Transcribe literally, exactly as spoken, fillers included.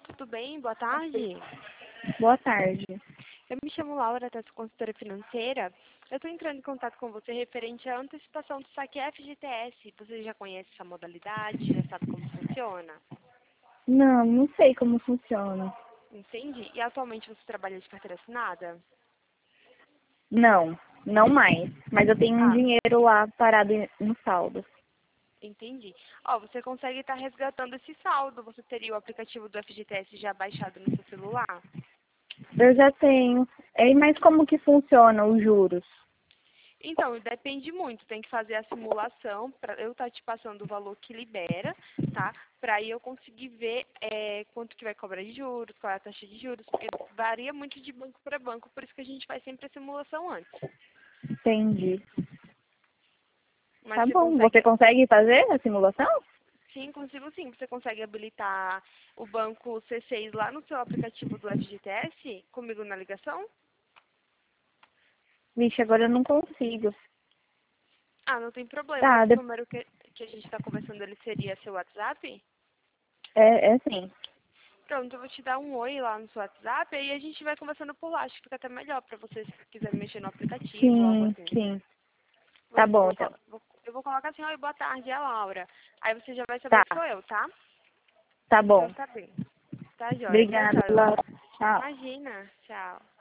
Tudo bem? Boa tarde. Boa tarde. Eu me chamo Laura, da consultora financeira. Eu estou entrando em contato com você referente à antecipação do saque F G T S. Você já conhece essa modalidade? Já sabe como funciona? Não, não sei como funciona. Entendi. E atualmente você trabalha de carteira assinada? Não, não mais. Mas eu tenho um Ah, dinheiro lá parado em- no saldo. entendi. Ó, você consegue estar resgatando esse saldo. Você teria o aplicativo do F G T S já baixado no seu celular? Eu já tenho. É, mas como que funciona os juros? Então, depende muito. Tem que fazer a simulação para eu estar te passando o valor que libera, tá? Para aí eu conseguir ver é, quanto que vai cobrar de juros, qual é a taxa de juros, porque varia muito de banco para banco, por isso que a gente faz sempre a simulação antes. Entendi. Mas Tá você bom. Você consegue, consegue fazer a simulação? sim, consigo sim. Você consegue habilitar o banco C seis lá no seu aplicativo do F G T S, comigo na ligação? Vixe, agora eu não consigo. Ah, não tem problema. Tá, Esse de- número que, que a gente está conversando, ele seria seu WhatsApp? é, é sim. Pronto, eu vou te dar um oi lá no seu WhatsApp e aí a gente vai conversando por lá. Acho que fica até melhor pra você se quiser mexer no aplicativo ou algo Sim, assim. sim. Vou, Tá bom, vou, então. colo- vou- eu vou colocar assim, oi, boa tarde, é a Laura. Aí você já vai saber Tá, que sou eu, tá? tá Então bom. tá bem. Tá, joia. Tchau, Obrigada, tchau. Laura. Tchau. Imagina. Tchau.